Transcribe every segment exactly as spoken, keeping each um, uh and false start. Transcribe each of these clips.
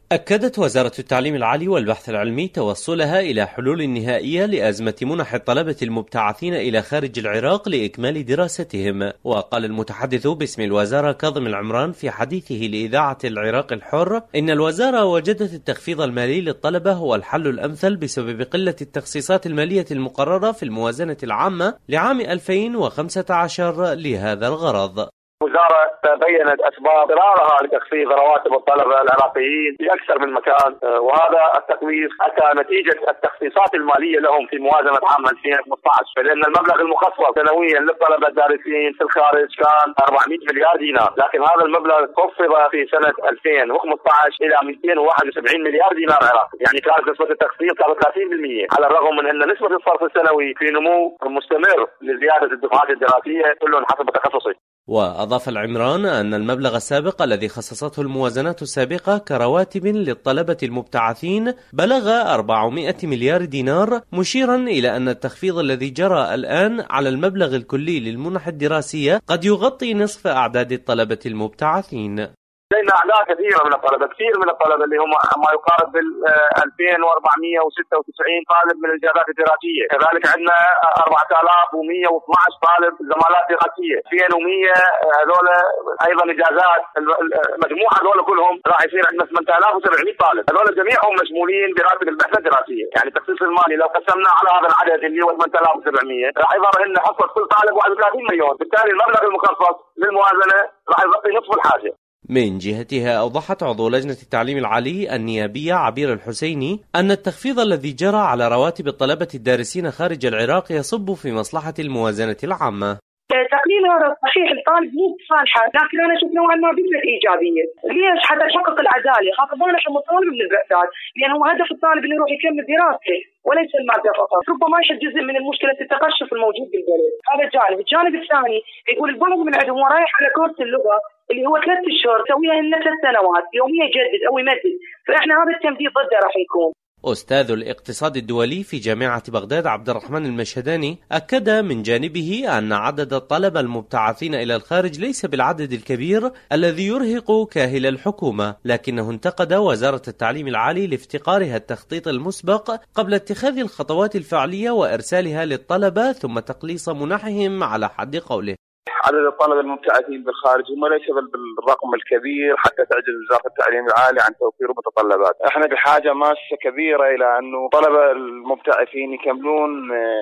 أكدت وزارة التعليم العالي والبحث العلمي توصلها إلى حلول نهائية لأزمة منح الطلبة المبتعثين إلى خارج العراق لإكمال دراستهم. وقال المتحدث باسم الوزارة كاظم العمران في حديثه لإذاعة العراق الحر إن الوزارة وجدت التخفيض المالي للطلبة هو الحل الأمثل بسبب قلة التخصيصات المالية المقررة في الموازنة العامة لعام ألفين وخمسة عشر لهذا الغرض. الوزارة بيّنت أسباب اضطرارها لتخفيض رواتب الطلبة العراقيين في أكثر من مكان، وهذا التخفيض أتى نتيجة التخصيصات المالية لهم في موازنة عام ألفين وخمسة عشر، فلأن المبلغ المخصص سنويا للطلبة الدارسين في الخارج كان أربعمئة مليار دينار، لكن هذا المبلغ خفض في سنة ألفين وخمسة عشر إلى مئتين وواحد وسبعين مليار دينار عراقي، يعني كانت نسبة التخفيض كانت ثلاثين بالمئة، على الرغم من أن نسبة الصرف السنوي في نمو مستمر لزيادة الدفعات الدراسية كل حسب تخصصه. وأضاف العمران أن المبلغ السابق الذي خصصته الموازنات السابقة كرواتب للطلبة المبتعثين بلغ أربعمئة مليار دينار، مشيرا إلى أن التخفيض الذي جرى الآن على المبلغ الكلي للمنح الدراسية قد يغطي نصف أعداد الطلبة المبتعثين. لدينا أعداد كثيرة من الطلبة، كثير من الطلبة اللي هم ما يقارب بال ألفين وأربعمئة وستة وتسعين طالب من الإجازات الدراسية، كذلك عندنا أربعة آلاف ومئة واثني عشر طالب زمالات دراسية، ألفين ومئة هذول أيضا إجازات، المجموع هذول كلهم راح يصير عندنا ثمانية آلاف وسبعمئة طالب، هذول جميعهم مشمولين براتب البحث الدراسية، يعني التخصيص المالي لو قسمنا على هذا العدد اللي هو ثمانية آلاف وسبعمئة راح يظهر أن حصة كل طالب واحد وثلاثين مليون، بالتالي المبلغ المخصص للموازنة راح يغطي نصف الحاجة. من جهتها أوضحت عضو لجنة التعليم العالي النيابية عبير الحسيني أن التخفيض الذي جرى على رواتب الطلبة الدارسين خارج العراق يصب في مصلحة الموازنة العامة. تقليل هذا صحيح الطالب مو بصالحه، لكن انا اشوف نوعا ما بنسبه ايجابيه، ليش؟ حتى يحقق العداله، خاصه نحن مطالب من البعثات، لان هو هدف الطالب انه يروح يكمل دراسته وليس الماده فقط، ربما يحل جزء من المشكله التقشف الموجود بالبلد، هذا جانب، الجانب الثاني يقول البعض من عندهم هو رايح على كورس اللغه اللي هو ثلاث اشهر يسويها لنا ثلاث سنوات، يوميا يجدد او يمدد، فاحنا هذا التمديد ضده راح يكون. أستاذ الاقتصاد الدولي في جامعة بغداد عبد الرحمن المشهداني أكد من جانبه أن عدد الطلبة المبتعثين إلى الخارج ليس بالعدد الكبير الذي يرهق كاهل الحكومة، لكنه انتقد وزارة التعليم العالي لافتقارها التخطيط المسبق قبل اتخاذ الخطوات الفعلية وإرسالها للطلبة ثم تقليص منحهم على حد قوله. عدد الطلبة المبتعثين بالخارج هم ليس بالرقم الكبير حتى تعجز وزارة التعليم العالي عن توفير متطلبات، احنا بحاجة ماسة كبيرة الى انه الطلبة المبتعثين يكملون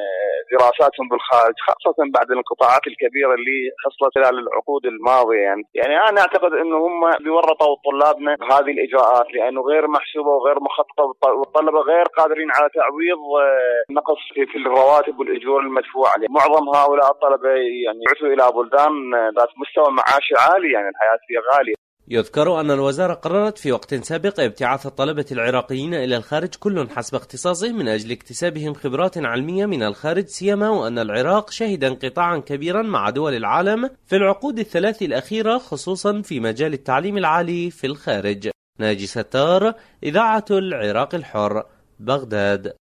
دراساتهم بالخارج، خاصة بعد الانقطاعات الكبيرة اللي حصلت خلال العقود الماضية، يعني يعني انا اعتقد انه هم بيورطوا طلابنا بهذه الاجراءات لانه غير محسوبة وغير مخططة، والطلبة غير قادرين على تعويض نقص في الرواتب والاجور المدفوعة. معظم هؤلاء الطلبة يعني يعثوا الى بلدان ذات مستوى معاشي عالي، يعني الحياة فيها غالية. يذكر أن الوزارة قررت في وقت سابق ابتعاث الطلبة العراقيين إلى الخارج كل حسب اختصاصه من أجل اكتسابهم خبرات علمية من الخارج، سيما وأن العراق شهد انقطاعا كبيرا مع دول العالم في العقود الثلاث الأخيرة خصوصا في مجال التعليم العالي في الخارج. ناجي ستار، إذاعة العراق الحر، بغداد.